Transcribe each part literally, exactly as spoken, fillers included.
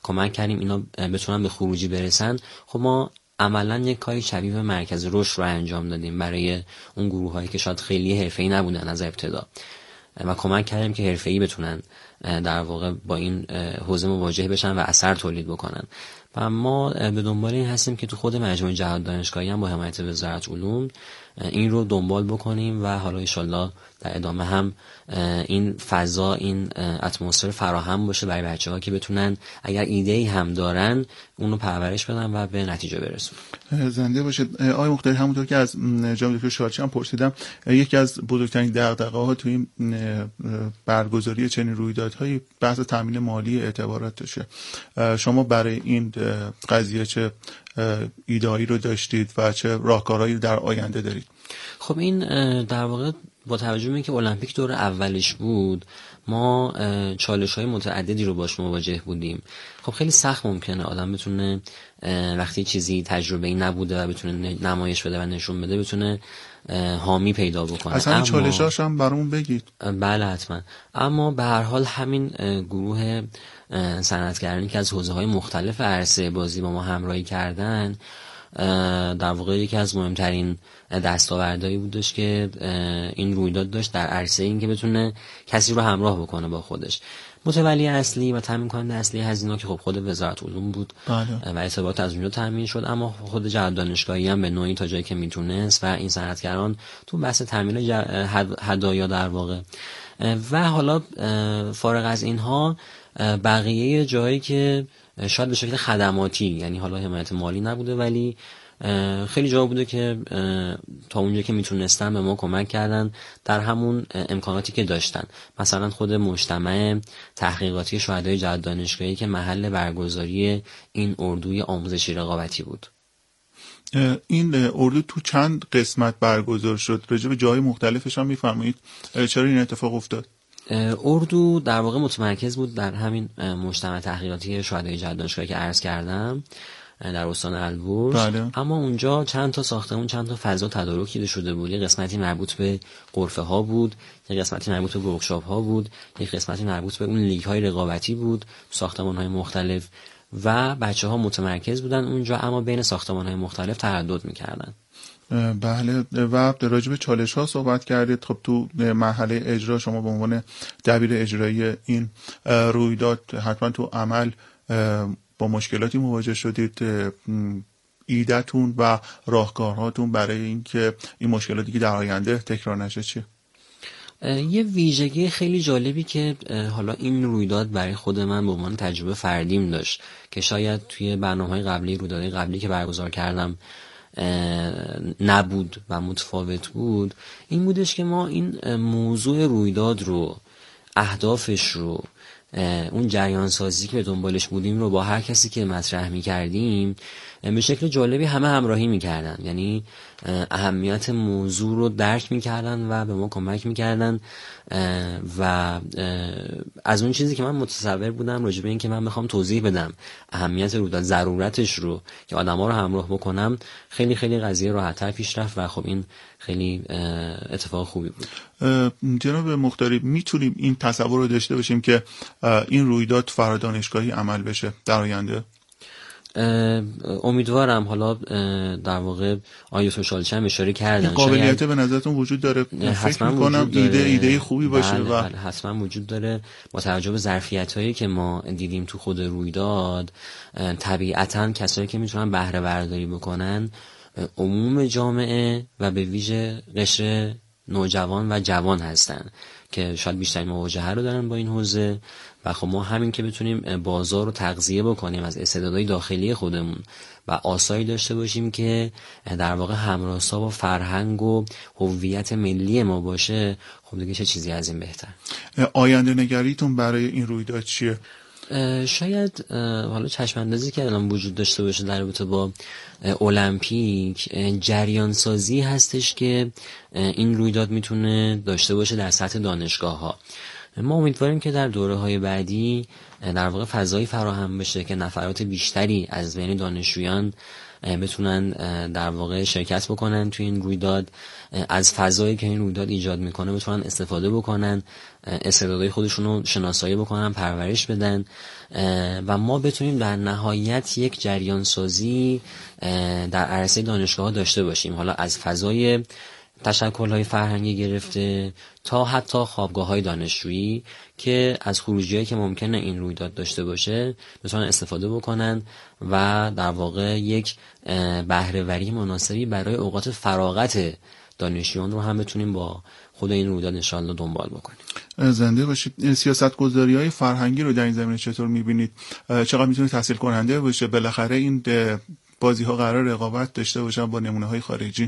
کمک کردیم اینا بتونن به خروجی برسن. خب ما عملا یک کاری شبیه به مرکز رشد رو انجام دادیم برای اون گروه‌هایی که شاید خیلی حرفه‌ای نبودن از ابتدا و کمک کردیم که حرفه‌ای بتونن در واقع با این حوزه مواجه بشن و اثر تولید بکنن. و ما به دنبال این هستیم که تو خود مجموعه جهاد دانشگاهی هم با حمایت وزارت علوم این رو دنبال بکنیم و حالا ان شاءالله در ادامه هم این فضا، این اتمسفر فراهم باشه برای بچه‌ها که بتونن اگر ایده‌ای هم دارن اون رو پرورش بدن و به نتیجه برسونن. زنده باشید. آقای مختاری، همونطور که از جناب دکتر شارچی هم پرسیدم، یکی از بزرگترین دغدغه‌ها توی این برگزاری چنین رویدادهایی بحث تامین مالی اعتباراتشه. شما برای این قضیه چه ایده‌ای رو داشتید و چه راهکارهایی در آینده دارید؟ خب این در واقع با توجه به اینکه المپیک دور اولش بود، ما چالش‌های متعددی رو باش مواجه بودیم. خب خیلی سخت ممکنه آدم بتونه وقتی چیزی تجربه‌ای نبوده و بتونه نمایش بده و نشون بده بتونه حامی پیدا بکنه. اصلا این چالش‌هاش هم برامون بگید. بله حتما. اما به هر حال همین گروه صنعتگرانی که از حوزه‌های مختلف عرصه بازی با ما همراهی کردن، در واقع یکی از مهمترین دستاوردهایی بودش که این رویداد داشت در عرصه این که بتونه کسی رو همراه بکنه با خودش. متولی اصلی و تامین کننده اصلی هزینه‌ها که خب خود وزارت علوم بود بله. و ارتباط از اونجا تامین شد، اما خود جهاد دانشگاهی هم به نوعی تا جایی که میتونست و این صنعتگران تو بحث تامین هدایا در واقع. و حالا فارغ از اینها بقیه جایی که شاید به شکل خدماتی، یعنی حالا حمایت مالی نبوده ولی خیلی جا بوده که تا اونجا که میتونستن به ما کمک کردن در همون امکاناتی که داشتن. مثلا خود مجتمع تحقیقاتی شهدای جهاد دانشگاهی که محل برگزاری این اردوی آموزشی رقابتی بود. این اردو تو چند قسمت برگزار شد؟ راجع به جاهای مختلفش هم میفرمایید چرا این اتفاق افتاد؟ اردو در واقع متمرکز بود در همین مجتمع تحقیقاتی شهدای جهاد دانشگاهی که عرض کردم در استان البرز. بله. اما اونجا چند تا ساختمون، چند تا فضا تدارک دیده شده بود. یه قسمتی مربوط به غرفه ها بود، یه قسمتی مربوط به ورکشاپ ها بود، یه قسمتی مربوط به اون لیگ های رقابتی بود، ساختمان های مختلف و بچه ها متمرکز بودن اونجا اما بین ساختمان های مختلف تردد میکردن. بله. و راجع به چالش ها صحبت کردید. خب تو مرحله اجرا شما به عنوان دبیر اجرایی این رویداد حتما تو عمل با مشکلاتی مواجه شدید. ایده‌تون و راهکارهاتون برای اینکه این مشکلاتی که در آینده تکرار نشه چیه؟ یه ویژگی خیلی جالبی که حالا این رویداد برای خود من به عنوان تجربه فردیم داشت که شاید توی برنامه‌های قبلی، رویدادهای قبلی که برگزار کردم نبود و متفاوت بود، این بودش که ما این موضوع رویداد رو، اهدافش رو، اون جریان سازی که به دنبالش بودیم رو با هر کسی که مطرح می کردیم به شکل جالبی همه همراهی می کردن. یعنی اهمیت موضوع رو درک می کردن و به ما کمک می کردن و از اون چیزی که من متصور بودم راجع به این که من بخوام توضیح بدم اهمیت رویداد، ضرورتش رو که آدما رو همراه بکنم، خیلی خیلی قضیه راحت‌تر پیش رفت و خب این خیلی اتفاق خوبی بود. جناب مختاری، میتونیم این تصور رو داشته باشیم که این رویداد فرادانشگاهی عمل بشه در آینده؟ امیدوارم. حالا در واقع آیه سوشالچی هم اشاره کردن قابلیت به نظرتون وجود داره؟ فکر میکنم ایده ایده خوبی باشه. بله و بله حتما وجود داره. با توجه به ظرفیتایی که ما دیدیم تو خود رویداد، طبیعتا کسایی که میتونن بهره برداری بکنن عموم جامعه و به ویژه قشر نوجوان و جوان هستن که شاید بیشترین مواجهه رو دارن با این حوزه. و خب ما همین که بتونیم بازار رو تغذیه بکنیم از استعدادهای داخلی خودمون و آثاری داشته باشیم که در واقع همراستا با فرهنگ و هویت ملی ما باشه، خب دیگه چه چیزی از این بهتر. آینده نگریتون برای این رویداد چیه؟ شاید حالا چشم اندازی که الان وجود داشته باشه در رابطه با المپیک، جریان سازی هستش که این رویداد میتونه داشته باشه در سطح دانشگاه ها. ما امیدواریم که در دوره های بعدی در واقع فضایی فراهم بشه که نفرات بیشتری از بین دانشجویان بتونن در واقع شرکت بکنن توی این رویداد، از فضایی که این رویداد ایجاد میکنه بتونن استفاده بکنن، استعدادهای خودشون رو شناسایی بکنن، پرورش بدن و ما بتونیم در نهایت یک جریان سازی در عرصه دانشگاه ها داشته باشیم، حالا از فضای تشکل‌های فرهنگی گرفته تا حتی خوابگاه‌های دانشجویی که از خروجی‌هایی که ممکنه این رویداد داشته باشه بتونن استفاده بکنن و در واقع یک بهره‌وری مناسبی برای اوقات فراغت دانشجویان رو هم بتونیم با خود این رویداد انشالله دنبال بکنیم. زنده باشید. سیاست‌گذاری‌های فرهنگی رو در این زمینه چطور می‌بینید؟ چقدر می‌تونه تسهیل کننده باشه؟ بالاخره این بازی‌ها قرار رقابت داشته باشن با نمونه‌های خارجی.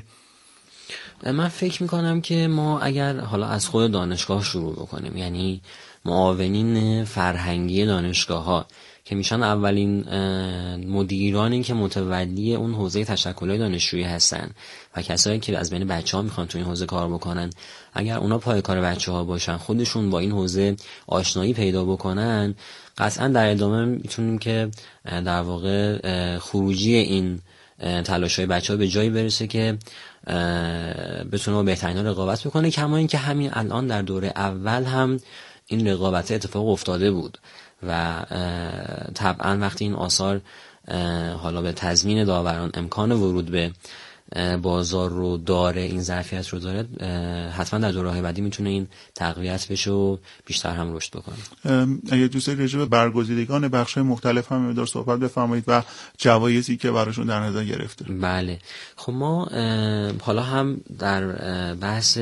من فکر میکنم که ما اگر حالا از خود دانشگاه شروع بکنیم، یعنی معاونین فرهنگی دانشگاه ها که میشن اولین مدیرانی که متولی اون حوزه تشکل‌های دانشجویی هستن و کسایی که از بین بچه‌ها میخوان تو این حوزه کار بکنن، اگر اونا پای کار بچه‌ها باشن، خودشون با این حوزه آشنایی پیدا بکنن، قطعا در ادامه میتونیم که در واقع خروجی این تلاش‌های بچه‌ها به جایی برسه که بتونه با بهترین رقابت بکنه. کما این که همین الان در دوره اول هم این رقابت اتفاق افتاده بود و طبعا وقتی این آثار حالا به تضمین داوران امکان ورود به بازار رو داره، این ظرفیت رو داره، حتما در دوره‌های بعدی میتونه این تقویت بشه و بیشتر هم رشد بکنه. اگه دوست دارید راجع به برگزیدگان بخش‌های مختلف هم مقدار صحبت بفرمایید و جوایزی که براشون در نظر گرفته. بله، خب ما حالا هم در بحث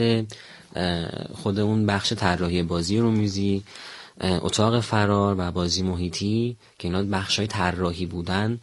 خود اون بخش طراحی بازی رومیزی، اتاق فرار و بازی محیطی که اینا بخش‌های طراحی بودن،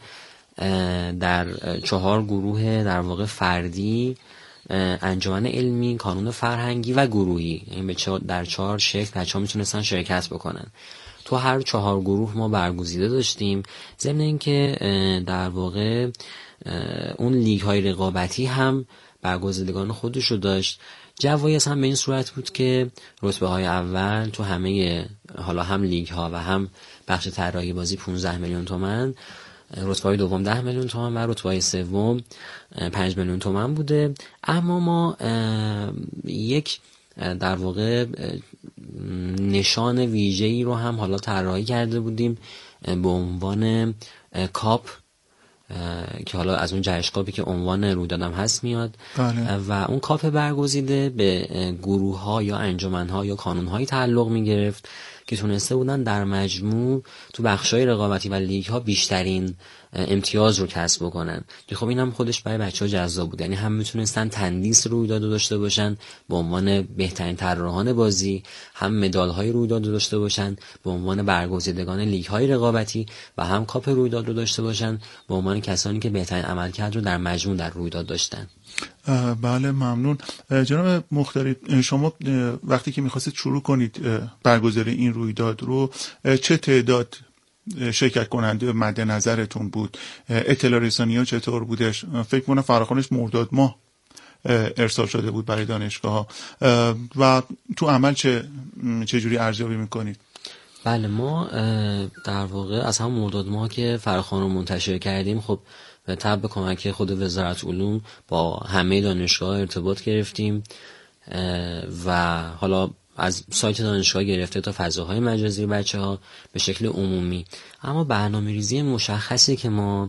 در چهار گروه در واقع فردی، انجمن علمی، کانون فرهنگی و گروهی، یعنی در چهار شکل بچه‌ها میتونستن شرکت بکنن. تو هر چهار گروه ما برگزیده داشتیم، ضمن اینکه در واقع اون لیگ های رقابتی هم برگزیدگان خودش رو داشت. جوایز هم به این صورت بود که رتبه های اول تو همه حالا هم لیگ ها و هم بخش طراحی بازی پانزده میلیون تومان، رتبه های دوم ده میلیون تومان و رتبه های سوم پنج میلیون تومان بوده. اما ما یک در واقع نشان ویژه‌ای رو هم حالا طراحی کرده بودیم به عنوان کاپ که حالا از اون جشنکاپی که عنوان رویدادم هست میاد. بله. و اون کاپ برگزیده به گروه ها یا انجمن ها یا کانون هایی تعلق می گرفت که تونسته بودن در مجموع تو بخشای رقابتی و لیگ ها بیشترین امتیاز رو کسب بکنن که خب اینم خودش برای بچه‌ها جذاب بود. یعنی هم میتونستن تندیس رویداد رو داشته باشن به عنوان بهترین طراحان بازی، هم مدال های رویداد رو داشته باشن به عنوان برگزیدگان لیگ های رقابتی و هم کاپ رویداد رو داشته باشن به عنوان کسانی که بهترین عملکرد رو در مجموع در رویداد داشتن. بله ممنون. جناب مختاری، شما وقتی که میخواستید شروع کنید برگزاری این رویداد رو، چه تعداد شرکت کننده مد نظرتون بود؟ اطلاع رسانی ها چطور بودش؟ فکر کنم فراخوانش مرداد ماه ارسال شده بود برای دانشگاه ها و تو عمل چه چجوری ارزیابی میکنید؟ بله، ما در واقع از هم مرداد ماه که فراخوان رو منتشر کردیم، خب به تبع کمک خود وزارت علوم با همه دانشگاه ارتباط گرفتیم و حالا از سایت دانشگاه گرفته تا فضاهای مجازی بچه ها به شکل عمومی. اما برنامه ریزی مشخصی که ما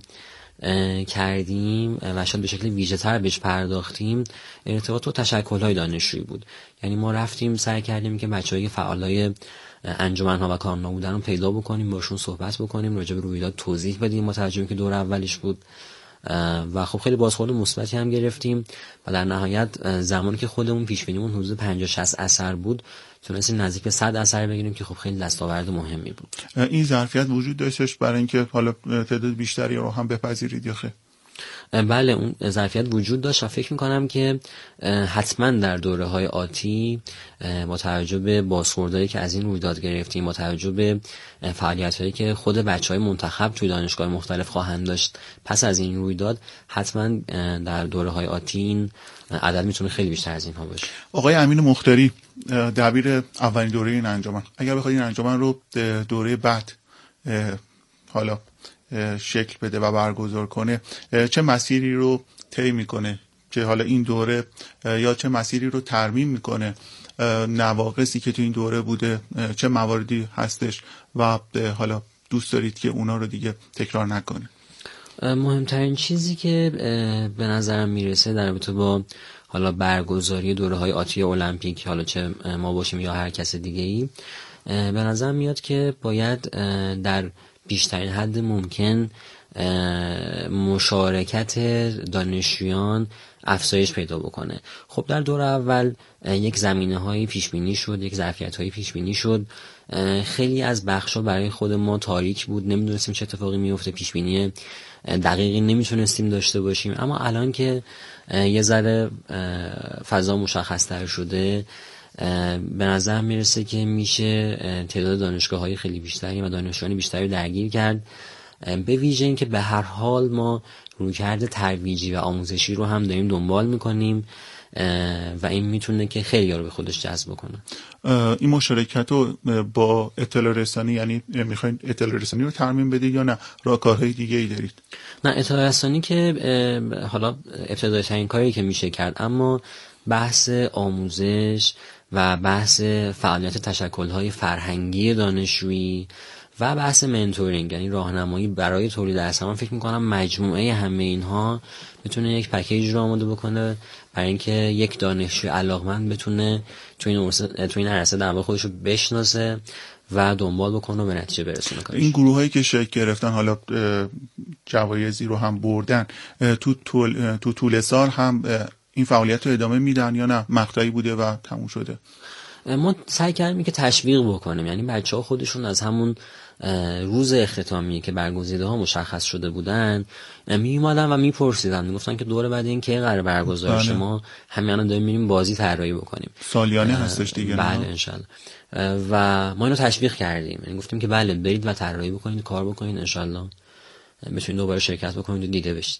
کردیم و شاید به شکل ویژه تر بهش پرداختیم ارتباط با تشکل‌های دانشجویی بود. یعنی ما رفتیم سعی کردیم که بچه‌های فعالای انجمن‌ها و کانون‌ها بودن رو پیدا بکنیم، باشون صحبت بکنیم، راجع به رویداد توضیح بدیم با توجه به که دور اولیش بود و خب خیلی بازخورد مثبتی هم گرفتیم و در نهایت زمانی که خودمون پیش بینیمون حدود پنجاه شصت اثر بود تونستیم نزدیک به صد اثر بگیریم که خب خیلی دستاورد مهمی بود. این ظرفیت وجود داشتش برای اینکه حالا تعداد بیشتری رو هم بپذیرید یا خیر؟ بله، اون ظرفیت وجود داشت و فکر میکنم که حتما در دوره های آتی با توجه به بازخوردایی که از این رویداد گرفتیم، با توجه به فعالیت هایی که خود بچه های منتخب توی دانشگاه مختلف خواهند داشت پس از این رویداد، حتما در دوره های آتی این عدد میتونه خیلی بیشتر از اینها باشه. آقای امین مختاری، دبیر اولین دوره این انجمن، اگر بخواید این انجمن رو دوره بعد حالا شکل بده و برگزار کنه چه مسیری رو طی میکنه که حالا این دوره یا چه مسیری رو ترمیم میکنه، نواقصی که تو این دوره بوده چه مواردی هستش و حالا دوست دارید که اونا رو دیگه تکرار نکنید؟ مهمترین چیزی که به نظرم میرسه در رابطه با حالا برگزاری دوره های آتی المپیک، حالا چه ما باشیم یا هر کس دیگه ای، به نظرم میاد که باید در بیشترین حد ممکن مشارکت دانشجویان افزایش پیدا بکنه. خب در دور اول یک زمینه هایی پیش بینی شد، یک ظرفیت هایی پیش بینی شد، خیلی از بخشا برای خود ما تاریک بود، نمیدونستیم چه اتفاقی میفته، پیش بینی دقیقی نمیتونستیم داشته باشیم. اما الان که یه ذره فضا مشخص‌تر شده، به نظر میرسه که میشه تعداد دانشگاه‌های خیلی بیشتری و دانشجویان بیشتری درگیر کرد، به ویژه این که به هر حال ما رویکرد ترویجی و آموزشی رو هم داریم دنبال میکنیم و این میتونه که خیلی ها رو به خودش جذب کنه. این مشارکت رو با اطلاع رسانی، یعنی میخواین اطلاع رسانی رو ترمیم بدید یا نه راهکارهای دیگه ای دارید؟ نه، اطلاع رسانی که حالا ابتدایی ترین کاری که میشه کرد، اما بحث آموزش و بحث فعالیت تشکل‌های فرهنگی دانشجویی و بحث منتورینگ، یعنی راهنمایی برای تولید اثر، من فکر میکنم مجموعه همه اینها میتونه یک پکیج رو آماده بکنه برای اینکه یک دانشجوی علاقمند بتونه تو این تو این عرصه در واقع خودش رو بشناسه و دنبال بکنه و به نتیجه برسونه. این گروه هایی که شکل گرفتن، حالا جوایزی رو هم بردن، تو طول تو طول سال هم این فعالیت رو ادامه میدن یا نه مقطعی بوده و تموم شده؟ ما سعی کردیم که تشویق بکنیم، یعنی بچه ها خودشون از همون روز اختتامی که برگزیده ها مشخص شده بودن می اومدن و میپرسیدن، میگفتن که دوره بعد این که قرار برگزار شه، ما همین الان داریم میریم بازی طراحی بکنیم، سالیانه هستش دیگه. بله انشالله. و ما اینو تشویق کردیم، یعنی گفتیم که بله برید و طراحی بکنید، کار بکنید، انشالله بتونید دوباره شرکت بکنید و دیده بشید.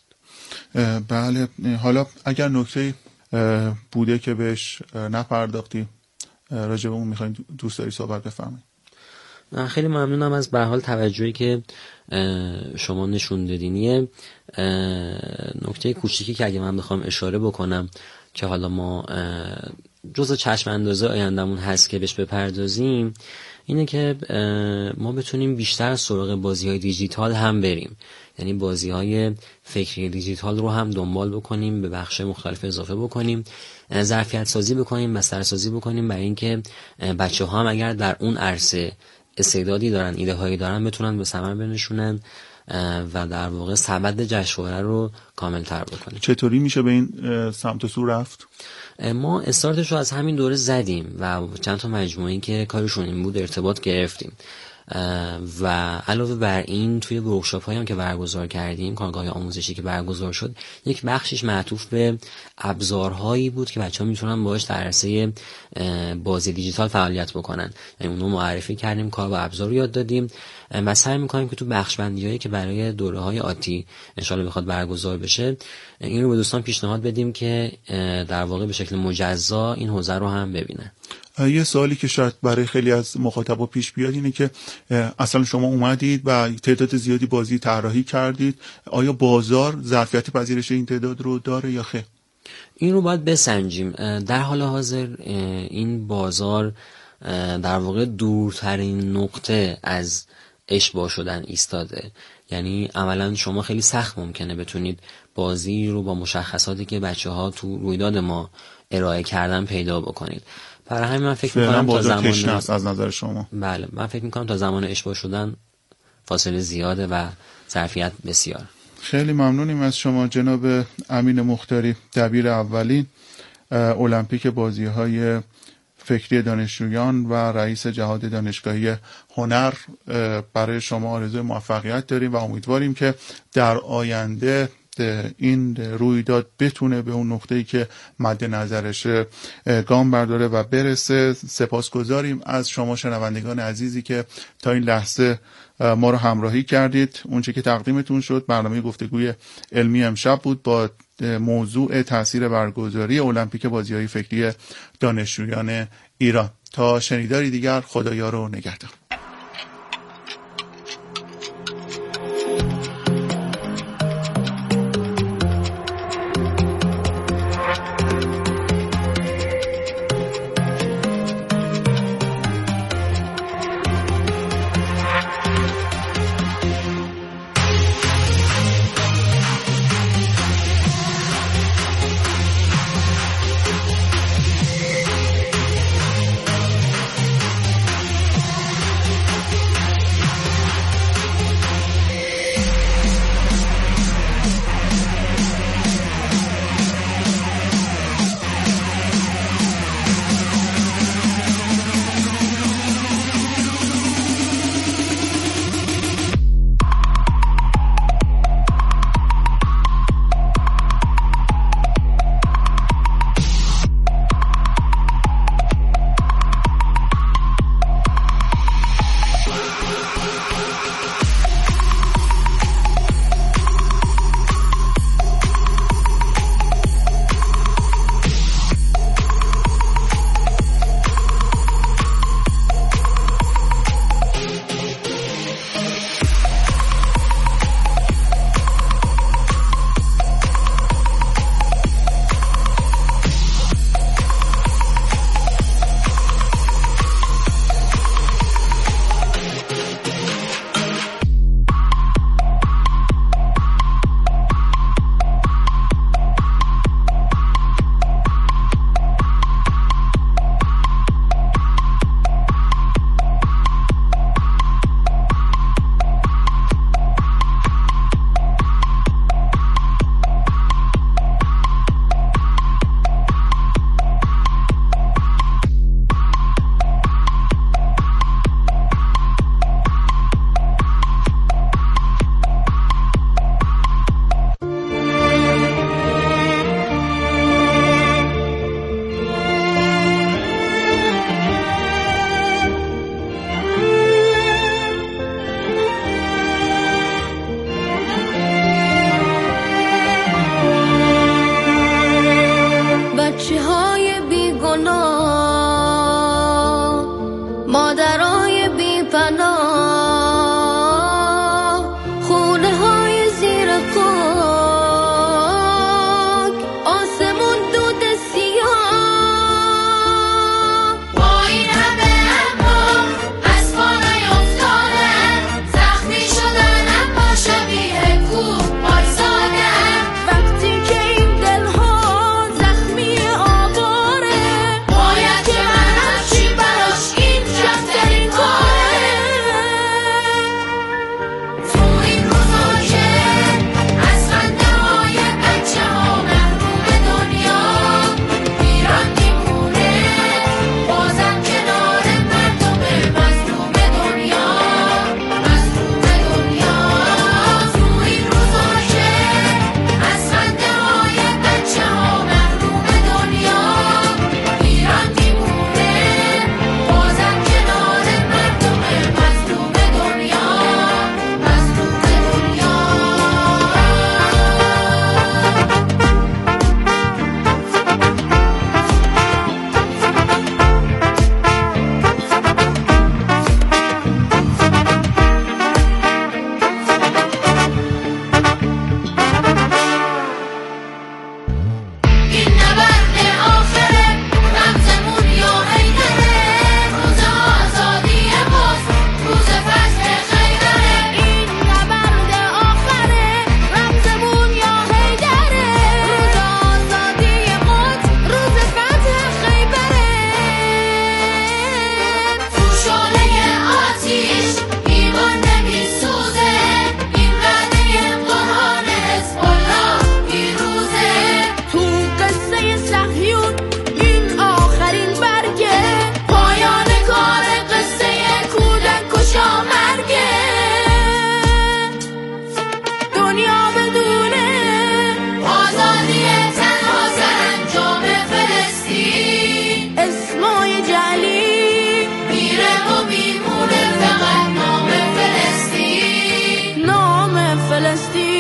بله، حالا اگر نکته بوده که بهش نپرداختی راجع به اون میخواین دوست داری صحبت بفرمایید؟ خیلی ممنونم از به حال توجهی که شما نشون دادین. یه نکته کوچیکی که اگه من بخوام اشاره بکنم که حالا ما جزء چشم اندازه آیندمون هست که بهش بپردازیم، اینه که ما بتونیم بیشتر سراغ بازی‌های دیجیتال هم بریم، یعنی بازی‌های فکری دیجیتال رو هم دنبال بکنیم، به بخش مختلف اضافه بکنیم، ظرفیت سازی بکنیم، بستر سازی بکنیم برای اینکه بچه‌ها هم اگر در اون عرصه استعدادی دارن، ایده هایی دارن، بتونن به ثمر بنشونن و در واقع سبد جشنواره رو کامل‌تر بکنیم. چطوری میشه به این سمت و سو رفت؟ ما استارتش رو از همین دوره زدیم و چند تا مجموعه‌ای که کارشون این بود ارتباط گرفتیم و علاوه بر این توی ورکشاپ هایی هم که برگزار کردیم، کارگاه آموزشی که برگزار شد، یک بخشش معطوف به ابزارهایی بود که بچه‌ها میتونن باهاش در عرصه بازی دیجیتال فعالیت بکنن، یعنی اونو معرفی کردیم، کار با ابزار رو یاد دادیم و سعی می‌کنیم که تو بخش بندی‌هایی که برای دوره‌های آتی ان شاءالله بخواد برگزار بشه این رو به دوستان پیشنهاد بدیم که در واقع به شکل مجزا این حوزه رو هم ببینن. یه سوالی که شاید برای خیلی از مخاطبا پیش بیاد اینه که اصلا شما اومدید و تعداد زیادی بازی طراحی کردید، آیا بازار ظرفیت پذیرش این تعداد رو داره یا خیر؟ این رو باید بسنجیم. در حال حاضر این بازار در واقع دورترین نقطه از اشباع شدن ایستاده، یعنی عملا شما خیلی سخت ممکنه بتونید بازی رو با مشخصاتی که بچه‌ها تو رویداد ما ارائه کردن پیدا بکنید. برای همین من فکر می‌کنم تا زمان از نظر شما بله من فکر می‌کنم تا زمان اشباع شدن فاصله زیاده و ظرفیت بسیار. خیلی ممنونیم از شما جناب امین مختاری، دبیر اولین المپیک بازی‌های فکری دانشجویان و رئیس جهاد دانشگاهی هنر. برای شما آرزوی موفقیت داریم و امیدواریم که در آینده این رویداد بتونه به اون نقطه‌ای که مد نظرش گام برداره و برسه. سپاسگزاریم از شما شنوندگان عزیزی که تا این لحظه ما رو همراهی کردید. اونچه که تقدیمتون شد برنامه گفتگوی علمی امشب بود با موضوع تاثیر برگزاری المپیک بازی‌های فکری دانشجویان ایران. تا شنیداری دیگر، خدایا رو نگهدار. دنیا بدونه آزادی تنها سرانجام فلسطین. اسمای جلی میره و میمونه فقط نام فلسطین، نام فلسطین.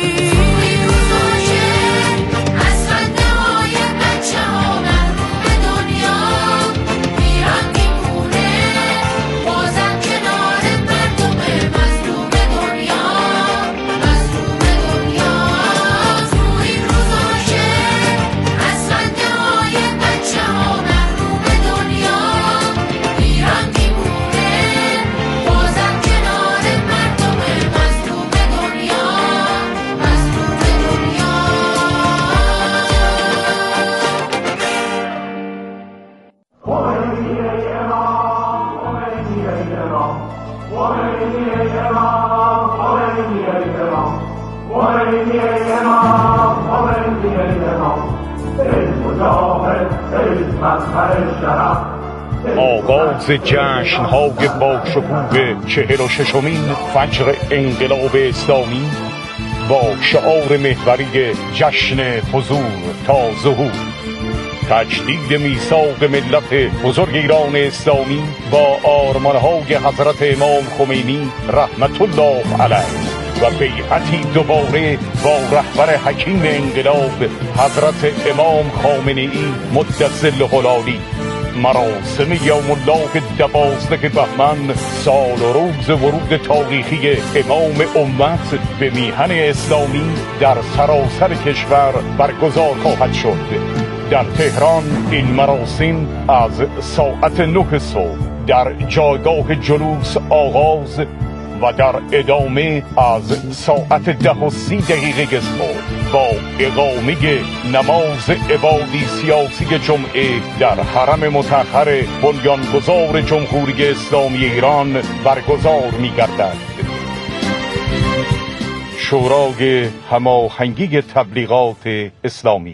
آغاز جشن‌های با شکوه چهل و ششمین فجر انقلاب اسلامی با شعار محوری جشن حضور تا ظهور، تجدید میثاق ملت بزرگ ایران اسلامی با آرمان‌های حضرت امام خمینی رحمت الله علیه و بیعتی دوباره با رهبر حکیم انقلاب حضرت امام خامنه‌ای مدظله العالی. مراسم یوم الله دوازده بهمن، سال و روز ورود تاریخی امام امت به میهن اسلامی در سراسر کشور برگزار خواهد شد. در تهران این مراسم از ساعت نه صبح در جایگاه جلوس آغاز و در ادامه از ساعت ده و سی دقیقه صبح با اقامه نماز عبادی سیاسی جمعه در حرم مطهر بنیانگذار جمهوری اسلامی ایران برگزار می‌گردد. شورای هماهنگی تبلیغات اسلامی.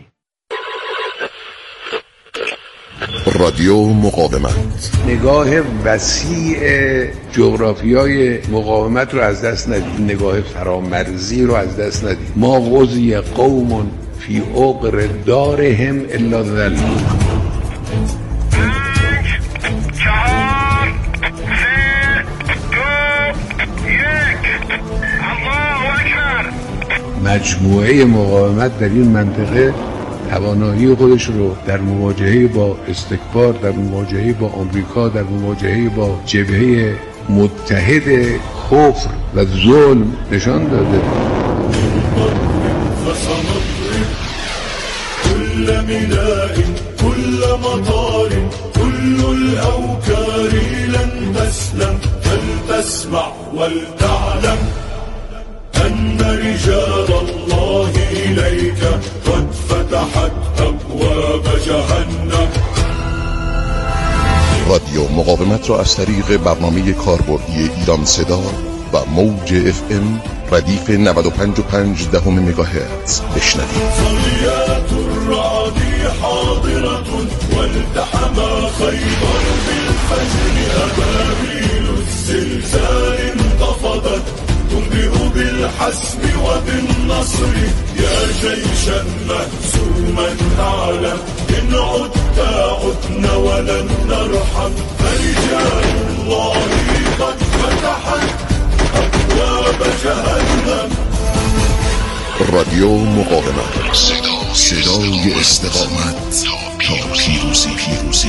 رادیو مقاومت، نگاه وسیع جغرافیای مقاومت رو از دست ندید، نگاه فرامرزی رو از دست ندید. ما غزی قوم فی عقر دارهم الا ذل. مجموعه مقاومت در این منطقه توانایی خودش رو در مواجهه با استکبار، در مواجهه با آمریکا، در مواجهه با جبهه متحد کفر و ظلم نشان داده. كل ميناء كل مطار كل الأوكار لن تسلم فلتسمع ولتعلم أن رجال الله إليك قد فتحت أبواب جهنم. رادیو مقاومت را از طریق برنامه کاربردی ایران صدا و موج اف ام ردیف نود و پنج و پنج دهم مگاهرتز بشنوید. صليات الرعد حاضرة والتحم خيبر بالفجر أبابيل الزلزال انتفضت تنبئ بالحسم وبالنصر يا جيشا مهزوما أعلم إن عدت عدنا ولن نرحم فرجال الله قد فتحت أبواب جهنم. رادیو مقاومت، صدای استقامت تا پیروزی. پیروزی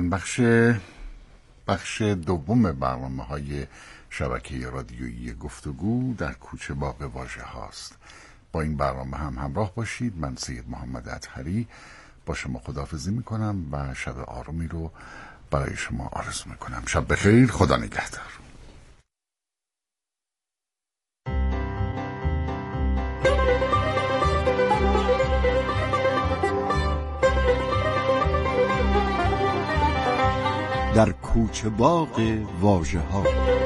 بخش بخش دوم برنامه های شبکه رادیویی گفتگو در کوچه باغ واژه هاست. با این برنامه هم همراه باشید. من سید محمد اطهری با شما خداحافظی میکنم و شب آرومی رو برای شما آرزو میکنم. شب بخیر، خدا نگهدار. در کوچه باغ واژه ها.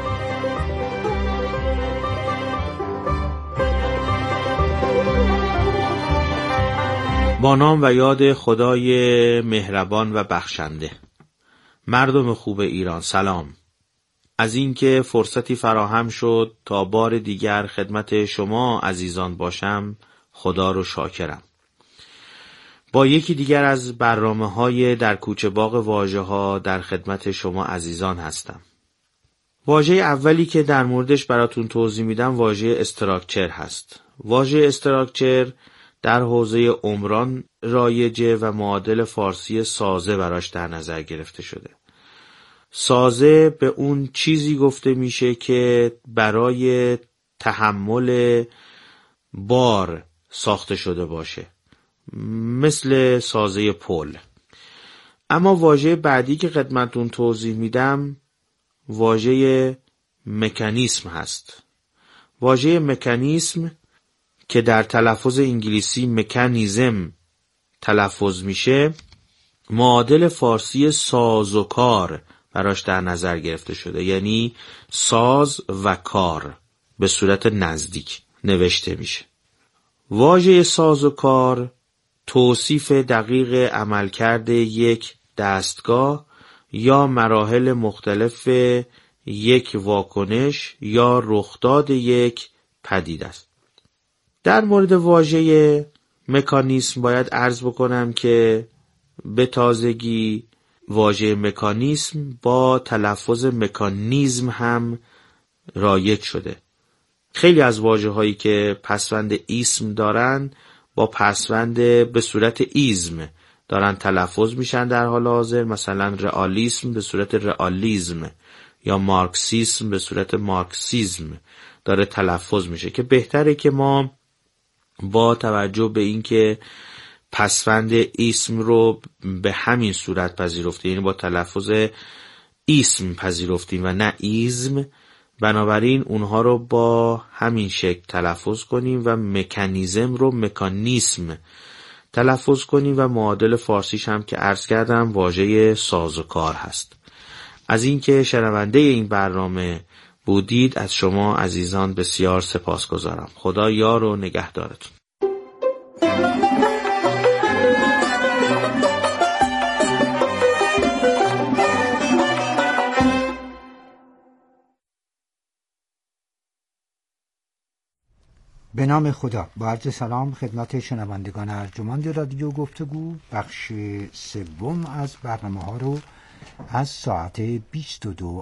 با نام و یاد خدای مهربان و بخشنده. مردم خوب ایران سلام. از اینکه فرصتی فراهم شد تا بار دیگر خدمت شما عزیزان باشم خدا رو شاکرم. با یکی دیگر از برنامه‌های در کوچه باغ واژه‌ها در خدمت شما عزیزان هستم. واژه اولی که در موردش براتون توضیح میدم واژه استراکچر هست. واژه استراکچر در حوزه عمران رایجه و معادل فارسی سازه براش در نظر گرفته شده. سازه به اون چیزی گفته میشه که برای تحمل بار ساخته شده باشه، مثل سازه پل. اما واژه بعدی که خدمتتون توضیح میدم واژه مکانیسم هست. واژه مکانیسم که در تلفظ انگلیسی مکانیزم تلفظ میشه، معادل فارسی ساز و کار براش در نظر گرفته شده، یعنی ساز و کار به صورت نزدیک نوشته میشه. واژه ساز و کار توصیف دقیق عملکرد یک دستگاه یا مراحل مختلف یک واکنش یا رخداد یک پدیده است. در مورد واژه مکانیسم باید عرض بکنم که به تازگی واژه مکانیسم با تلفظ مکانیزم هم رایج شده. خیلی از واژه‌هایی که پسوند ایسم دارن با پسوند به صورت ایزم دارن تلفظ میشن در حال حاضر، مثلا رئالیسم به صورت رئالیزم یا مارکسیسم به صورت مارکسیزم داره تلفظ میشه، که بهتره که ما با توجه به اینکه پسوند ایسم رو به همین صورت پذیرفتیم، یعنی با تلفظ ایسم پذیرفتیم و نه ایزم، بنابراین اونها رو با همین شکل تلفظ کنیم و مکانیزم رو مکانیسم تلفظ کنیم و معادل فارسیش هم که عرض کردم واژه سازوکار هست. از اینکه شنونده این برنامه بودید از شما عزیزان بسیار سپاسگزارم. خدا یار و نگهدارتون. به نام خدا. با عرض سلام خدمت شنوندگان ارجمند رادیو گفتگو. بخش سوم از برنامه ها رو از ساعت بیست و دو